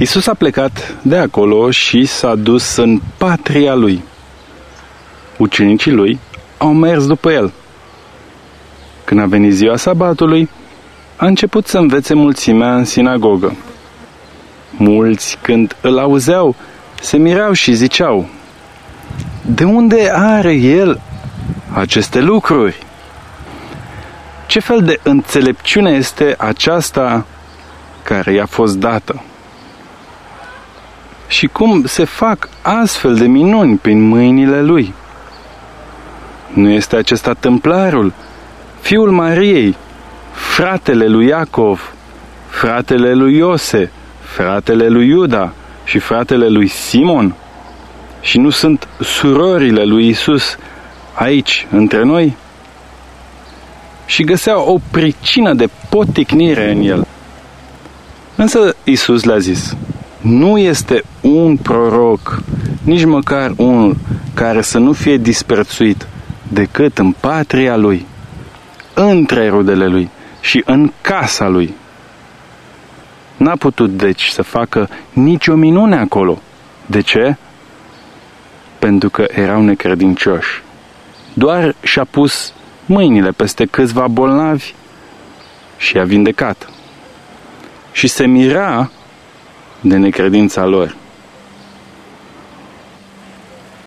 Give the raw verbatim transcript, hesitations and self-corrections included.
Iisus a plecat de acolo și s-a dus în patria lui. Ucenicii lui au mers după el. Când a venit ziua sabatului, a început să învețe mulțimea în sinagogă. Mulți, când îl auzeau, se mirau și ziceau: de unde are el aceste lucruri? Ce fel de înțelepciune este aceasta care i-a fost dată? Și cum se fac astfel de minuni prin mâinile lui? Nu este acesta tâmplarul, fiul Mariei, fratele lui Iacov, fratele lui Iose, fratele lui Iuda și fratele lui Simon? Și nu sunt surorile lui Iisus aici, între noi? Și găseau o pricină de poticnire în el. Însă Iisus le-a zis: nu este un proroc, nici măcar unul, care să nu fie disprețuit decât în patria lui, între rudele lui și în casa lui. N-a putut deci să facă nicio minune acolo. De ce? Pentru că erau necredincioși. Doar și-a pus mâinile peste câțiva bolnavi și i-a vindecat. Și se mira de necredința lor.